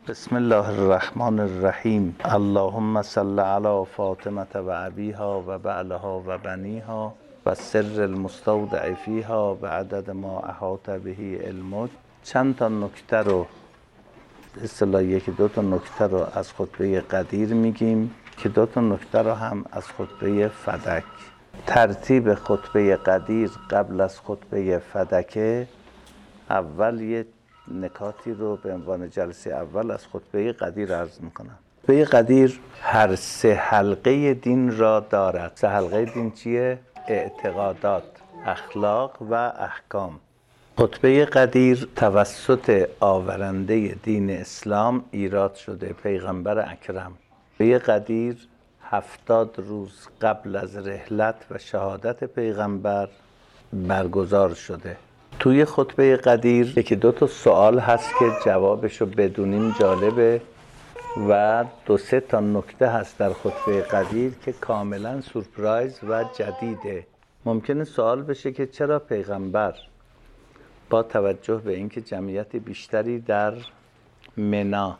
بسم الله الرحمن الرحیم. اللهم صل علی فاطمة و ابیها و بعلها و بنیها و سر المستودع فیها به عدد ما احاط به علمک. چند تا نکته رو اصطلاح یکی دو تا نکته رو از خطبه قدیر میگیم که دو تا نکته رو هم از خطبه فدک. ترتیب خطبه قدیر قبل از خطبه فدکه. اول یه نکاتی رو به عنوان جلسه اول از خطبه قدیر عرض میکنم. خطبه قدیر هر سه حلقه دین را دارد. سه حلقه دین چیه؟ اعتقادات، اخلاق و احکام. خطبه قدیر توسط آورنده دین اسلام ایراد شده، پیغمبر اکرم. خطبه قدیر 70 روز قبل از رحلت و شهادت پیغمبر برگزار شده. توی خطبه قدیر یکی دو تا سوال هست که جوابشو بدونیم جالبه و دو سه تا نکته هست در خطبه قدیر که کاملا سورپرایز و جدیده. ممکنه سوال بشه که چرا پیغمبر با توجه به اینکه جمعیت بیشتری در منا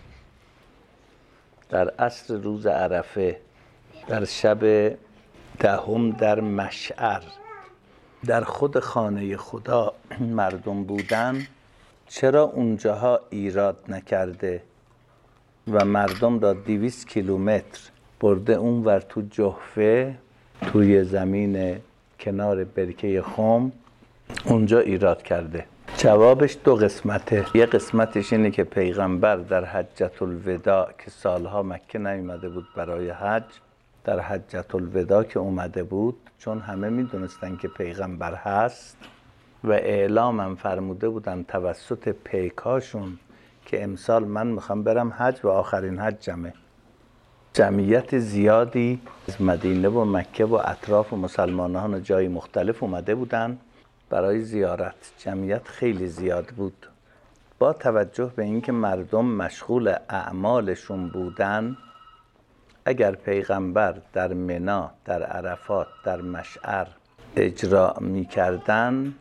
در عصر روز عرفه، در شب دهم در مشعر، در خود خانه خدا مردم بودن، چرا اونجاها ایراد نکرده و مردم را 200 کیلومتر برده اونور تو جحفه، توی زمین کنار برکه خم، اونجا ایراد کرده؟ جوابش دو قسمته. یه قسمتش اینه که پیغمبر در حجة الوداع که سالها مکه نیومده بود برای حج، در حجة الوداع که اومده بود، چون همه میدونستن که پیغمبر هست و اعلامم فرموده بودن توسط پیکاشون که امسال من میخوام برم حج و آخرین حجمه. جمعیت زیادی از مدینه و مکه و اطراف و مسلمانان و جای مختلف اومده بودن برای زیارت. جمعیت خیلی زیاد بود. با توجه به اینکه مردم مشغول اعمالشون بودن، اگر پیغمبر در منا، در عرفات، در مشعر اجرا می‌کردن،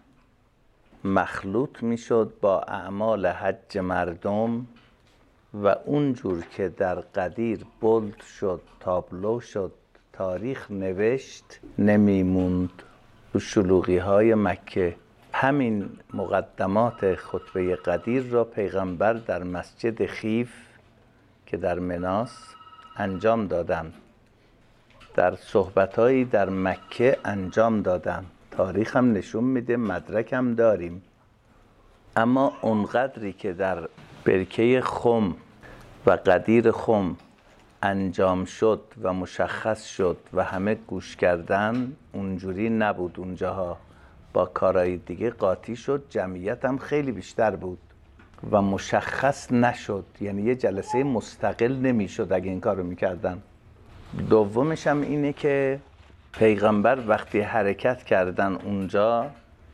مخلوط می‌شد با اعمال حج مردم و اونجور که در قدیر بولد شد، تابلو شد، تاریخ نوشت، نمیموند تو شلوغی‌های مکه. همین مقدمات خطبه قدیر را پیغمبر در مسجد خیف که در مناست انجام دادن، در صحبتهایی در مکه انجام دادن. تاریخ هم نشون میده، مدرک هم داریم. اما اونقدری که در برکه خم و قدیر خم انجام شد و مشخص شد و همه گوش کردن، اونجوری نبود. اونجاها با کارهای دیگه قاطی شد، جمعیت هم خیلی بیشتر بود و مشخص نشد، یعنی یه جلسه مستقل نمیشد اگه این کارو میکردن. دومش هم اینه که پیغمبر وقتی حرکت کردن اونجا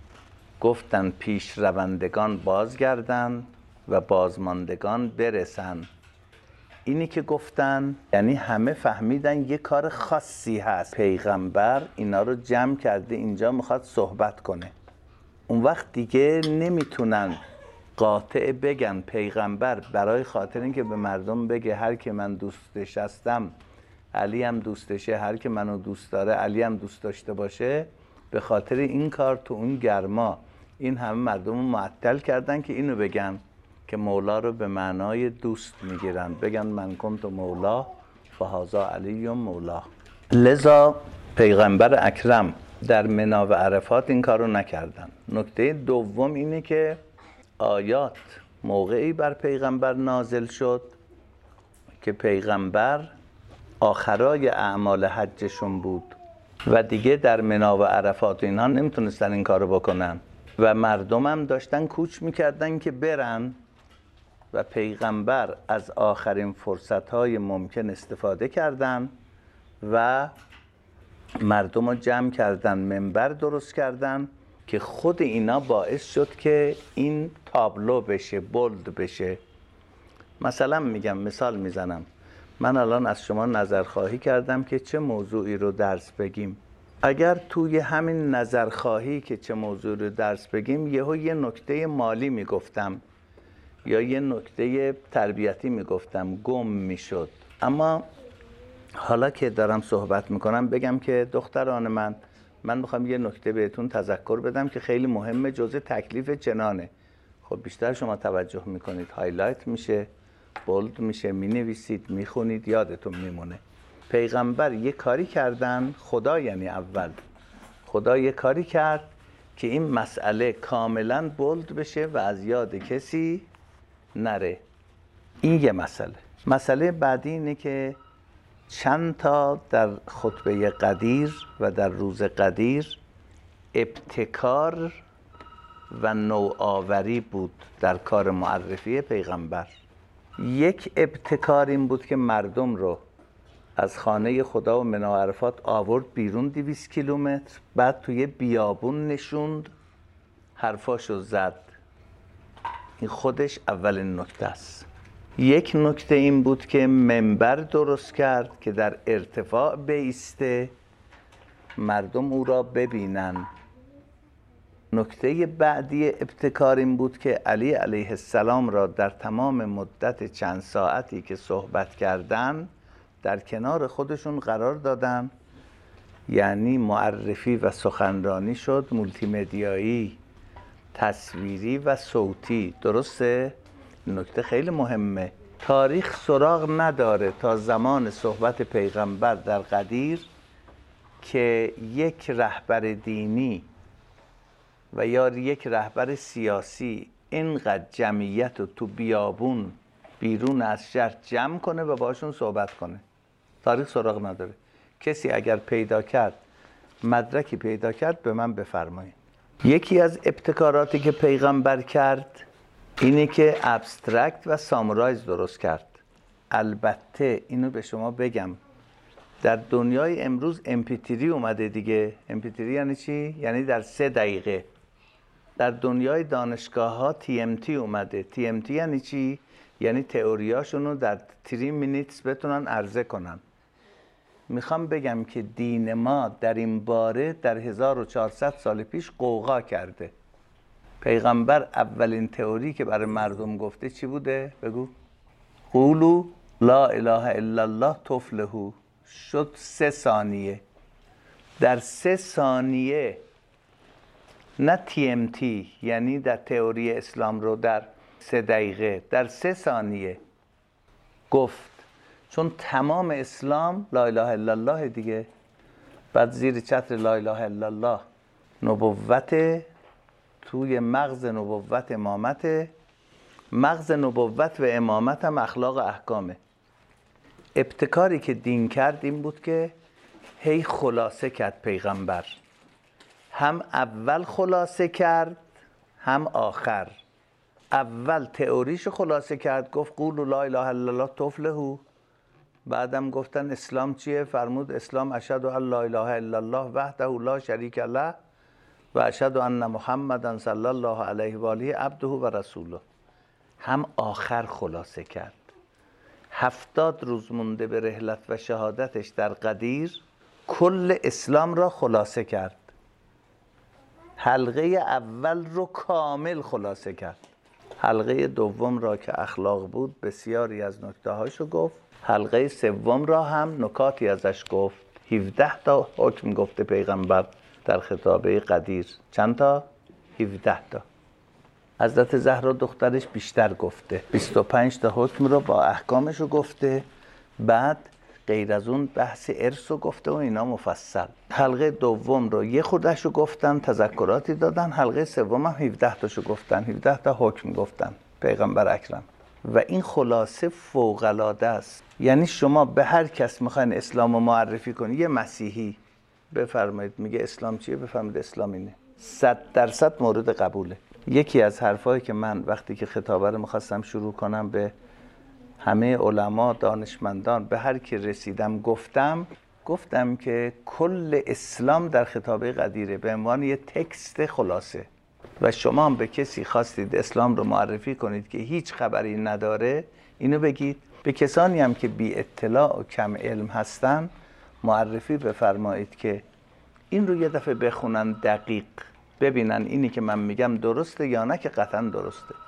گفتن پیش روندگان بازگردن و بازماندگان برسن. اینی که گفتن یعنی همه فهمیدن یه کار خاصی هست، پیغمبر اینا رو جمع کرده اینجا میخواد صحبت کنه. اون وقت دیگه نمیتونن قاطع بگن پیغمبر برای خاطر اینکه به مردم بگه هر که من دوستش هستم علی هم دوستشه، هر که منو دوست داره علی هم دوست داشته باشه، به خاطر این کار تو اون گرما این همه مردم رو معطل کردن که اینو بگن که مولا رو به معنای دوست میگیرن، بگن من کنت مولا فهذا علی مولا. لذا پیغمبر اکرم در منا و عرفات این کارو نکردن. نکته دوم اینه که آیات موقعی بر پیغمبر نازل شد که پیغمبر آخرای اعمال حجشون بود و دیگه در منا و عرفات اینها نمیتونستن این کارو بکنن و مردم هم داشتن کوچ میکردن که برن و پیغمبر از آخرین فرصتهای ممکن استفاده کردن و مردم رو جمع کردن، منبر درست کردن که خود اینا باعث شد که این تابلو بشه، بولد بشه. مثلا میگم، مثال میزنم، من الان از شما نظرخواهی کردم که چه موضوعی رو درس بگیم. اگر توی همین نظرخواهی که چه موضوعی رو درس بگیم یهو یه نکته مالی میگفتم یا یه نکته تربیتی میگفتم گم میشد. اما حالا که دارم صحبت میکنم بگم که دختران من میخوام یه نکته بهتون تذکر بدم که خیلی مهمه، جزء تکلیف جنانه. خب بیشتر شما توجه میکنید، هایلایت میشه، بولد میشه، مینویسید، میخونید، یادتون میمونه. پیغمبر یه کاری کردن، خدا یعنی اول خدا یه کاری کرد که این مسئله کاملا بولد بشه و از یاد کسی نره. این یه مسئله بعدی اینه که چند تا در خطبه قدیر و در روز قدیر ابتکار و نوآوری بود در کار معرفی پیغمبر. یک ابتکار این بود که مردم رو از خانه خدا و منی عرفات آورد بیرون 200 کیلومتر، بعد توی بیابون نشوند، حرفاشو زد. این خودش اولین نکته است. یک نکته این بود که منبر درست کرد که در ارتفاع بایسته، مردم او را ببینن. نکته بعدی ابتکار این بود که علی علیه السلام را در تمام مدت چند ساعتی که صحبت کردن در کنار خودشون قرار دادن، یعنی معرفی و سخنرانی شد مولتی مدیایی، تصویری و صوتی. درسته؟ نکته خیلی مهمه. تاریخ سراغ نداره تا زمان صحبت پیغمبر در قدیر که یک رهبر دینی و یا یک رهبر سیاسی اینقدر جمعیت رو تو بیابون بیرون از شهر جمع کنه و باشون صحبت کنه. تاریخ سراغ نداره. کسی اگر پیدا کرد، مدرکی پیدا کرد، به من بفرمایید. یکی از ابتکاراتی که پیغمبر کرد اینه که ابسترکت و سامورایز درست کرد. البته اینو به شما بگم، در دنیای امروز MP3 اومده دیگه. MP3 یعنی چی؟ یعنی در 3 دقیقه. در دنیای دانشگاه ها TMT اومده. TMT یعنی چی؟ یعنی تئوریاشونو در 3 minutes بتونن عرضه کنن. میخوام بگم که دین ما در این باره در 1400 سال پیش قوقا کرده. پیغمبر اولین تئوری که برای مردم گفته چی بوده؟ بگو. قولوا لا اله الا الله تفلحوا. شد 3 ثانیه. در 3 ثانیه، نه TMT یعنی در تئوری اسلام رو در 3 دقیقه، در 3 ثانیه گفت. چون تمام اسلام لا اله الا الله دیگه. بعد زیر چتر لا اله الا الله نبوت، توی مغز نبوت امامت، مغز نبوت و امامت هم اخلاق و احکامه. ابتکاری که دین کرد این بود که هی خلاصه کرد پیغمبر. هم اول خلاصه کرد هم آخر. اول تئوریشو خلاصه کرد، گفت قولوا لا اله الا الله تفلحوا. بعدم گفتن اسلام چیه؟ فرمود اسلام اشهد ان لا اله الا الله وحده لا شریک له و اشهد ان محمدا صلی الله علیه و آله عبده و رسوله. هم آخر خلاصه کرد. 70 روز مونده به رحلت و شهادتش در قدیر کل اسلام را خلاصه کرد. حلقه اول رو کامل خلاصه کرد. حلقه دوم را که اخلاق بود بسیاری از نکته هاشو گفت. حلقه سوم را هم نکاتی ازش گفت. 17 تا حکم گفته پیغمبر در خطابه قدیر. چند تا؟ 17 تا. حضرت زهرا دخترش بیشتر گفته. 25 تا حکم رو با احکامش رو گفته. بعد غیر از اون بحث ارث رو گفته و اینا مفصل. حلقه دوم رو یه خودش رو گفتن، تذکراتی دادن. حلقه سوم هم 17 تاشو گفتن. 17 تا حکم گفتن پیغمبر اکرم. و این خلاصه فوق‌العاده است. یعنی شما به هر کس میخواین اسلام رو معرفی کنی، یه مسیحی بفرمایید میگه اسلام چیه، بفرمایید اسلام اینه، 100% مورد قبوله. یکی از حرفایی که من وقتی که خطابه رو میخواستم شروع کنم به همه علما، دانشمندان، به هر کی رسیدم گفتم که کل اسلام در خطابه قدیره به عنوان یه تکست خلاصه. و شما هم به کسی خواستید اسلام رو معرفی کنید که هیچ خبری نداره، اینو بگید. به کسانی هم که بی اطلاع و کم علم هستن معرفی بفرمایید که این رو یه دفعه بخونن، دقیق ببینن اینی که من میگم درسته یا نه، که قطعا درسته.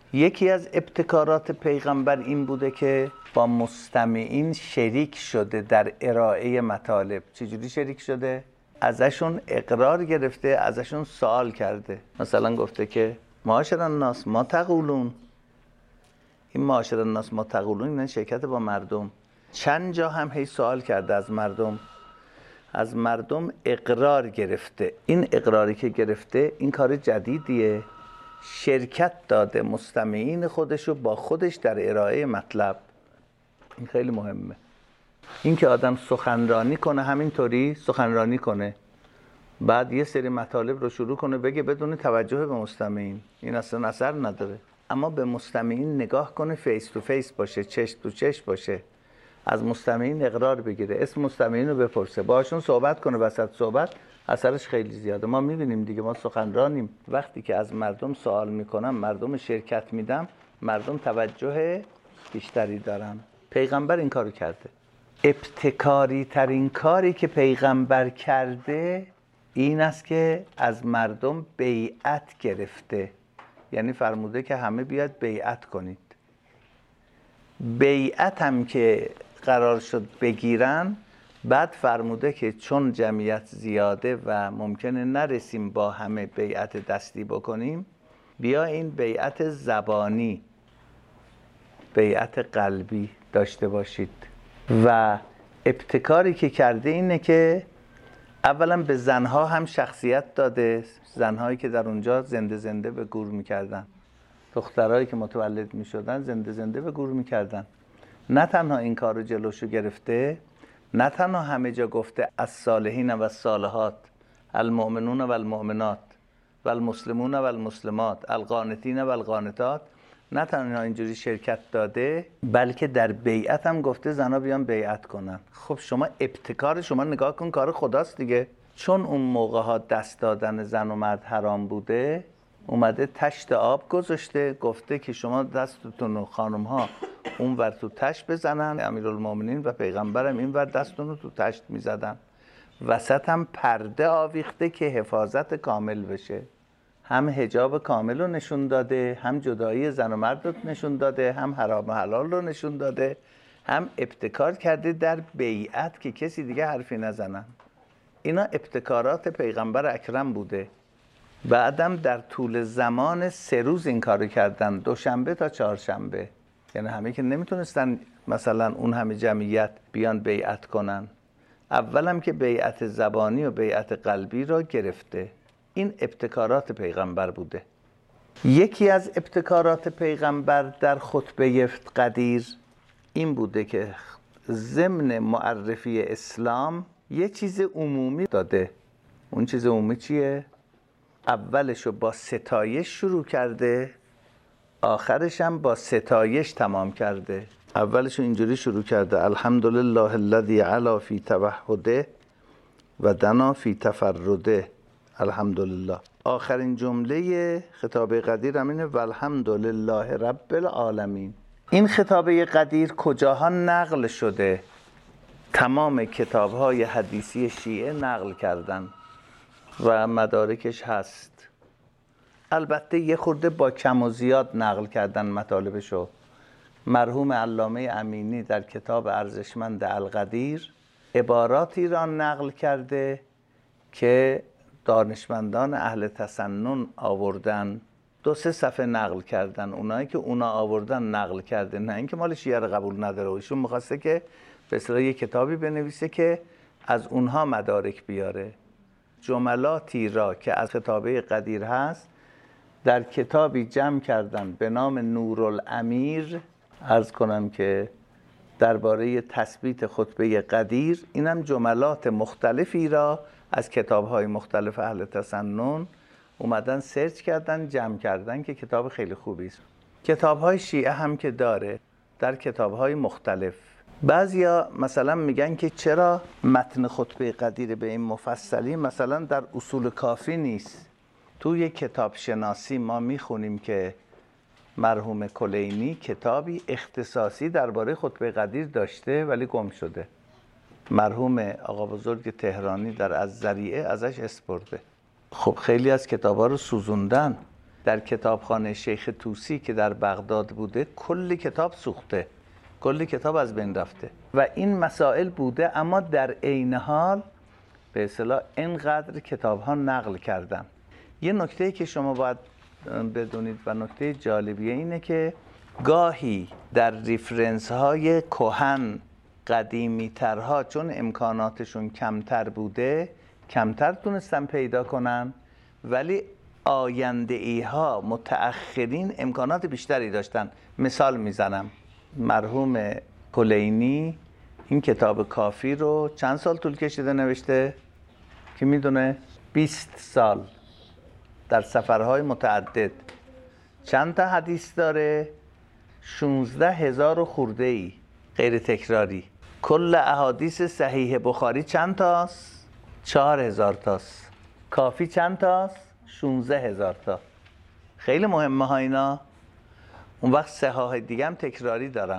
یکی از ابتکارات پیغمبر این بوده که با مستمعین شریک شده در ارائه مطالب. چجوری شریک شده؟ ازشون اقرار گرفته، ازشون سوال کرده. مثلا گفته که معاشر الناس ما تقولون. این معاشر الناس ما تقولون این شرکت با مردم. چند جا هم هی سوال کرده از مردم اقرار گرفته. این اقراری که گرفته این کار جدیدیه، شرکت داده مستمعین خودشو با خودش در ارائه مطلب. این خیلی مهمه. این که آدم سخنرانی کنه، همینطوری سخنرانی کنه، بعد یه سری مطالب رو شروع کنه بگه بدون توجه به مستمعین، این اصلا اثر نداره. اما به مستمعین نگاه کنه، فیس تو فیس باشه، چشم تو چشم باشه، از مستمعین اقرار بگیره، اسم مستمعین رو بپرسه، باشون صحبت کنه. وسط صحبت اثرش خیلی زیاده. ما میبینیم دیگه، ما سخنرانیم، وقتی که از مردم سوال میکنم، مردم شرکت میدم، مردم توجه بیشتری دارن. پیغمبر این کارو کرده. ابتکاری ترین کاری که پیغمبر کرده این است که از مردم بیعت گرفته. یعنی فرموده که همه بیاد بیعت کنید. بیعت هم که قرار شد بگیرن، بعد فرموده که چون جمعیت زیاده و ممکنه نرسیم با همه بیعت دستی بکنیم، بیا این بیعت زبانی، بیعت قلبی داشته باشید. و ابتکاری که کرده اینه که اولا به زنها هم شخصیت داده، زنهایی که در اونجا زنده زنده به گور میکردن، دخترهایی که متولد میشدن زنده زنده به گور میکردن. نه تنها این کار رو جلوشو گرفته، نه تنها همه جا گفته الصالحین و الصالحات، المؤمنون و المؤمنات و المسلمون و المسلمات، القانتین و القانتات، نه تنها اینجوری شرکت داده، بلکه در بیعت هم گفته زنا بیان بیعت کنن. خب شما ابتکار شما نگاه کن، کار خداست دیگه. چون اون موقع ها دست دادن زن و مرد حرام بوده، اومده تشت آب گذاشته، گفته که شما دستتون و خانم ها اون ور تو تشت بزنن. امیرالمومنین و پیغمبرم این ور دستتون رو تو تشت میزدن. وسط هم پرده آویخته که حفاظت کامل بشه. هم حجاب کامل رو نشون داده، هم جدایی زن و مرد رو نشون داده، هم حرام و حلال رو نشون داده، هم ابتکار کرده در بیعت که کسی دیگه حرفی نزنن. اینا ابتکارات پیغمبر اکرم بوده. بعدم در طول زمان 3 روز این کارو کردن، دوشنبه تا چهارشنبه. یعنی همه که نمیتونستن مثلا اون همه جمعیت بیان بیعت کنن. اولم که بیعت زبانی و بیعت قلبی را گرفته. این ابتکارات پیغمبر بوده. یکی از ابتکارات پیغمبر در خطبه قدیر این بوده که ضمن معرفی اسلام یه چیز عمومی داده. اون چیز عمومی چیه؟ اولشو با ستایش شروع کرده، آخرش هم با ستایش تمام کرده. اولشو اینجوری شروع کرده: الحمدلله الذی علا فی توحده و دنا فی تفرده. الحمدلله. آخرین جمله خطابه قدیر همینه: والحمدلله رب العالمین. این خطابه قدیر کجاها نقل شده؟ تمام کتاب‌های حدیثی شیعه نقل کردن و مدارکش هست. البته یه خورده با کم و زیاد نقل کردن مطالبشو. مرحوم علامه امینی در کتاب ارزشمند القدیر عباراتی را نقل کرده که دانشمندان اهل تسنن آوردن، 2-3 صفحه نقل کردن. اونایی که اونا آوردن نقل کرده، نه اینکه مال شیعه رو قبول نداره. ایشون می‌خواسته که به اصطلاح یه کتابی بنویسه که از اونها مدارک بیاره. جملاتی را که از خطابه قدیر هست در کتابی جمع کردن به نام نورالامیر. عرض کنم که درباره تثبیت خطبه قدیر، اینم جملات مختلفی را از کتاب‌های مختلف اهل تسنن اومدن سرچ کردن، جمع کردن، که کتاب خیلی خوبی است. کتاب‌های شیعه هم که داره در کتاب‌های مختلف. بعضیا مثلا میگن که چرا متن خطبه قدیر به این مفصلی مثلا در اصول کافی نیست. توی کتاب شناسی ما میخونیم که مرحوم کلینی کتابی اختصاصی درباره خطبه قدیر داشته ولی گم شده. مرحوم آقا بزرگ تهرانی در الذریعه ازش اسپرده. خب خیلی از کتابا رو سوزوندن. در کتابخانه شیخ طوسی که در بغداد بوده کلی کتاب سوخته، کلی کتاب از بین رفته و این مسائل بوده، اما در عین حال به اصطلاح اینقدر کتاب ها نقل کردن. یه نکته‌ای که شما باید بدونید و نکته جالبیه اینه که گاهی در ریفرنس های کهن قدیمی ترها چون امکاناتشون کمتر بوده کمتر تونستن پیدا کنن، ولی آینده ای ها متأخرین امکانات بیشتری داشتن. مثال میزنم، مرحوم کلینی این کتاب کافی رو چند سال طول کشیده نوشته؟ که میدونه 20 سال در سفرهای متعدد. چند تا حدیث داره؟ 16,000 خورده ای غیر تکراری. کل احادیث صحیح بخاری چند تاست؟ 4,000 تاست. کافی چند تاست؟ 16,000 تا. خیلی مهمه ها اینا. اون وقت صحاح دیگه هم تکراری دارن،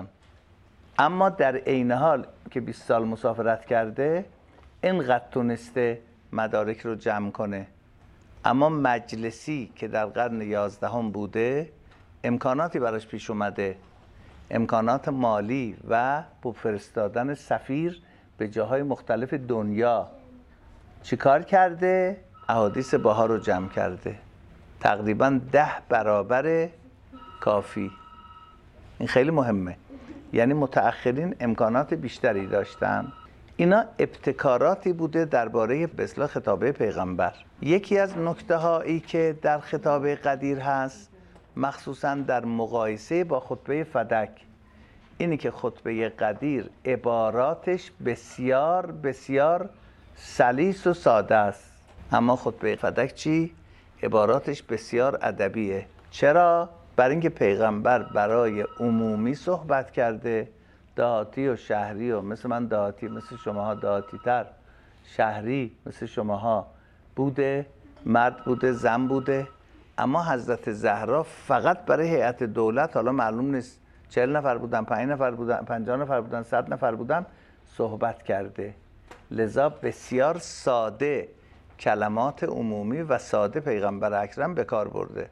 اما در عین حال که 20 سال مسافرت کرده اینقدر تونسته مدارک رو جمع کنه. اما مجلسی که در قرن 11 بوده امکاناتی براش پیش اومده، امکانات مالی و با فرستادن سفیر به جاهای مختلف دنیا چیکار کرده؟ احادیث باها رو جمع کرده، تقریبا 10 برابر کافی. این خیلی مهمه، یعنی متأخرین امکانات بیشتری داشتن. اینا ابتکاراتی بوده درباره به اصطلاح خطابه پیغمبر. یکی از نکته هایی که در خطابه قدیر هست، مخصوصا در مقایسه با خطبه فدک، اینی که خطبه قدیر عباراتش بسیار بسیار سلیس و ساده است، اما خطبه فدک چی؟ عباراتش بسیار ادبیه. چرا؟ برای اینکه پیغمبر برای عمومی صحبت کرده، دهاتی و شهری، و مثل من دهاتی مثل شماها دهاتی تر، شهری مثل شماها بوده، مرد بوده، زن بوده. اما حضرت زهرا فقط برای هیئت دولت، حالا معلوم نیست 40 نفر بودن، 5 نفر بودن، 50 نفر بودن، 100 نفر بودن، صحبت کرده. لذا بسیار ساده کلمات عمومی و ساده پیغمبر اکرم به کار برده.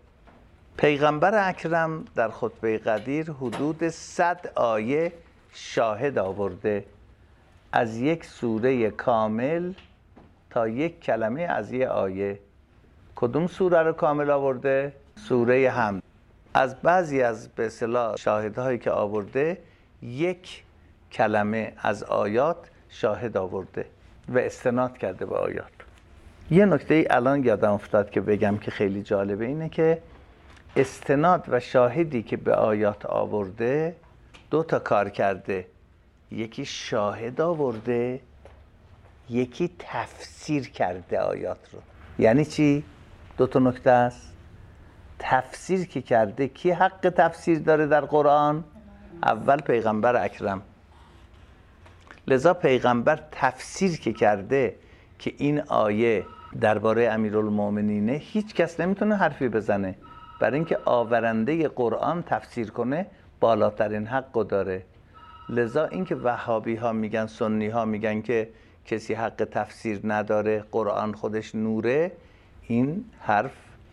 پیغمبر اکرم در خطبه قدیر حدود 100 آیه شاهد آورده، از یک سوره کامل تا یک کلمه از یک آیه. کدوم سوره رو کامل آورده؟ سوره حمد. از بعضی از به اصطلاح شاهدهایی که آورده یک کلمه از آیات شاهد آورده و استناد کرده به آیات. یه نکته الان یادم افتاد که بگم که خیلی جالبه، اینه که استناد و شاهدی که به آیات آورده 2 تا کار کرده. یکی شاهد آورده، یکی تفسیر کرده آیات رو. یعنی چی؟ 2 تا نکته است. تفسیر که کرده، کی حق تفسیر داره در قرآن؟ اول پیغمبر اکرم. لذا پیغمبر تفسیر که کرده که این آیه درباره امیرالمومنینه، هیچ کس نمیتونه حرفی بزنه، برای اینکه آورنده قرآن تفسیر کنه بالاترین حقو داره. لذا اینکه وهابی ها میگن، سنی ها میگن که کسی حق تفسیر نداره، قرآن خودش نوره، این حرف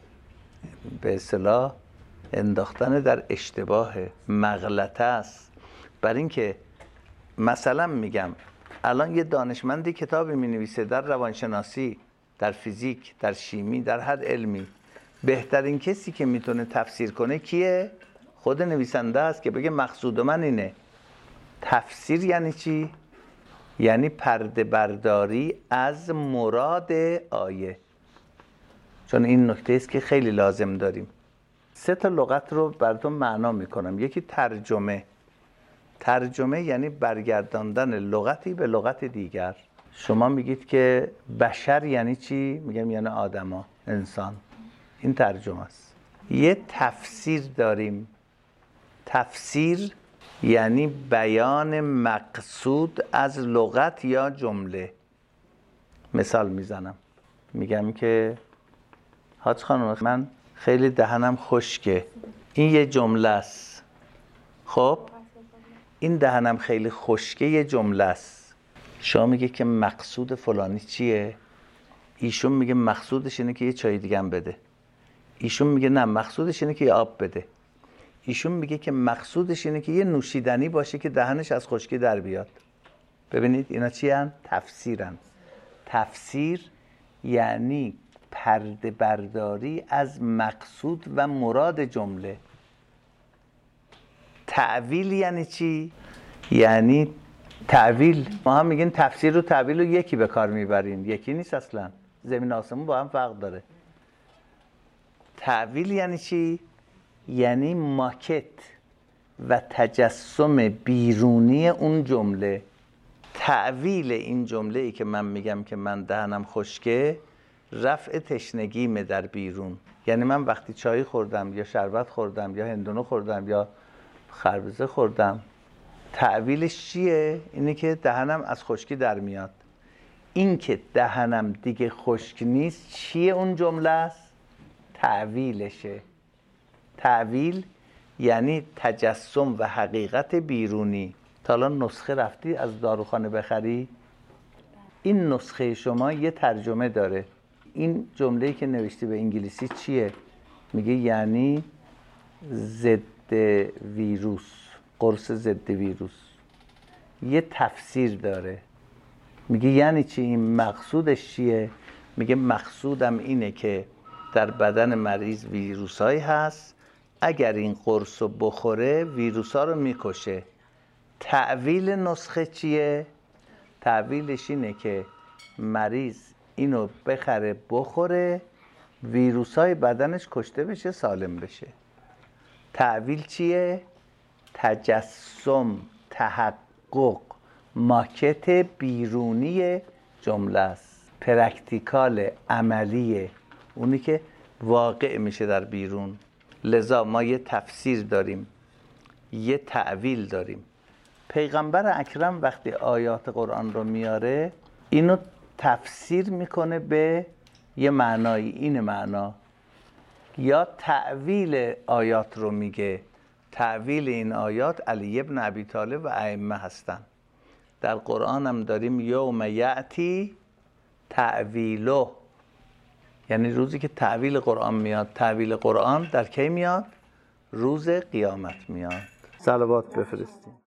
به اصطلاح انداختن در اشتباه، مغلطه است. برای اینکه مثلا میگم الان یه دانشمندی کتابی مینویسه در روانشناسی، در فیزیک، در شیمی، در هر علمی، بهترین کسی که میتونه تفسیر کنه کیه؟ خود نویسنده است که بگه مقصود من اینه. تفسیر یعنی چی؟ یعنی پرده برداری از مراد آیه. چون این نکته است که خیلی لازم داریم. 3 تا لغت رو براتون معنا میکنم. یکی ترجمه. ترجمه یعنی برگرداندن لغتی به لغت دیگر. شما میگید که بشر یعنی چی؟ میگم یعنی آدما، انسان. این ترجمه است. یه تفسیر داریم. تفسیر یعنی بیان مقصود از لغت یا جمله. مثال میزنم، میگم که حاج خانم من خیلی دهنم خشکه، این یه جمله است. خب این دهنم خیلی خشکه یه جمله است. شما میگه که مقصود فلانی چیه؟ ایشون میگه مقصودش اینه که یه چای دیگه هم بده. ایشون میگه نه مقصودش اینه که یه آب بده. ایشون میگه که مقصودش اینه که یه نوشیدنی باشه که دهنش از خشکی در بیاد. ببینید اینا چی هن؟ تفسیرن. تفسیر یعنی پرده برداری از مقصود و مراد جمله. تعویل یعنی چی؟ یعنی تعویل، ما هم میگین تفسیر و تعویل رو یکی به کار میبریم، یکی نیست اصلا، زمین آسمون با هم فرق داره. تعویل یعنی چی؟ یعنی ماکت و تجسم بیرونی اون جمله. تعویل این جمله ای که من میگم که من دهنم خشکه، رفع تشنگیمه در بیرون. یعنی من وقتی چای خوردم یا شربت خوردم یا هندونو خوردم یا خربزه خوردم، تعویلش چیه؟ اینه که دهنم از خشکی در میاد. این که دهنم دیگه خشک نیست چیه اون جمله است؟ تعویلشه. تعویل یعنی تجسم و حقیقت بیرونی. تا الان نسخه رفتی از داروخانه بخری؟ این نسخه شما یه ترجمه داره. این جمله‌ای که نوشتی به انگلیسی چیه؟ میگه یعنی ضد ویروس، قرص ضد ویروس. یه تفسیر داره. میگه یعنی چی؟ این مقصودش چیه؟ میگه مقصودم اینه که در بدن مریض ویروسایی هست، اگر این قرص رو بخوره ویروسا رو میکشه. تعویل نسخه چیه؟ تعویلش اینه که مریض اینو بخره بخوره، ویروسای بدنش کشته بشه، سالم بشه. تعویل چیه؟ تجسم، تحقق، ماکت بیرونی جمله است. پرکتیکال، عملیه، اونی که واقع میشه در بیرون. لذا ما یه تفسیر داریم، یه تعویل داریم. پیغمبر اکرم وقتی آیات قرآن رو میاره، اینو تفسیر میکنه به یه معنایی. این معنا یا تعویل آیات رو میگه. تعویل این آیات علی ابن ابی طالب و ائمه هستن. در قرآن هم داریم یوم یأتی تعویله، یعنی روزی که تعویل قرآن میاد. تعویل قرآن در کی میاد؟ روز قیامت میاد. صلوات بفرستیم.